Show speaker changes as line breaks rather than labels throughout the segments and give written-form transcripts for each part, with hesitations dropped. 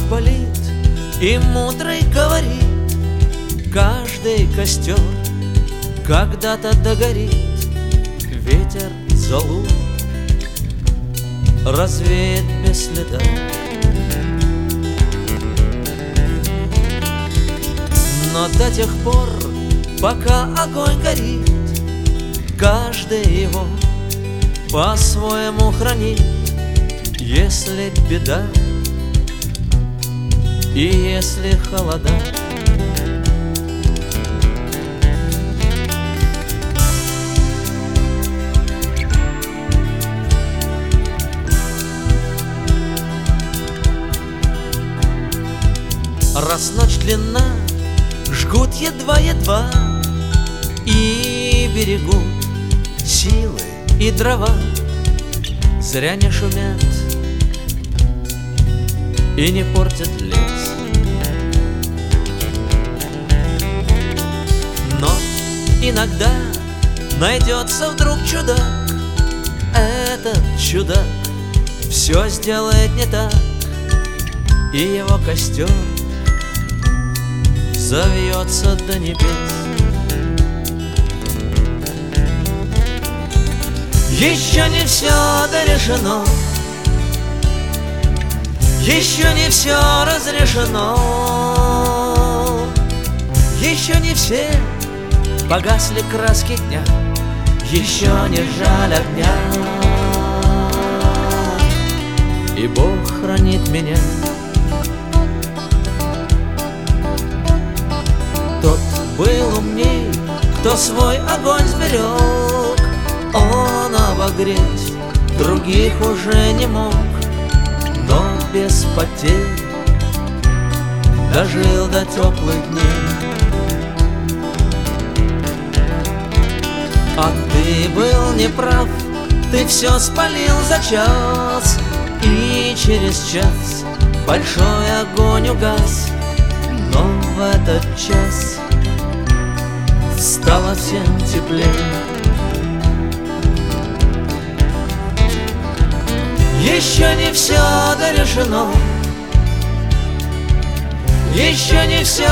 болит, и мудрый говорит: каждый костер когда-то догорит. Ветер золу развеет без следа. Но до тех пор, пока огонь горит, каждый его по-своему хранит. Если беда и если холода, раз ночь длинна, жгут едва-едва и берегут силы и дрова. Зря не шумят и не портят лес. Но иногда найдется вдруг чудак. Этот чудак все сделает не так, и его костер завьется до небес. Еще не все дорешено, еще не все разрешено, еще не все погасли краски дня, еще не жаль огня. И Бог хранит меня. Тот был умней, кто свой огонь сберег. Он обогреть других уже не мог, но без потерь дожил до теплых дней. А ты был неправ, ты все спалил за час, и через час большой огонь угас. Но в этот час стало всем теплее. Еще не все дорешено, еще не все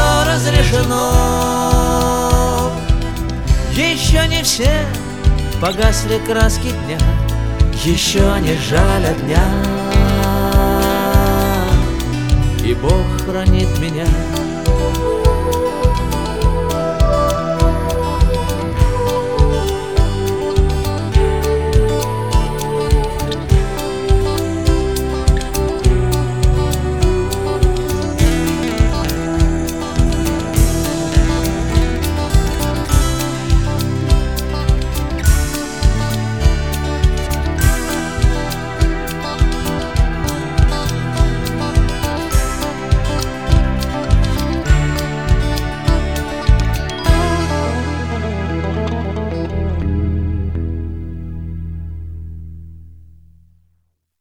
разрешено, еще не все погасли краски дня, еще не жаль огня. И Бог хранит меня.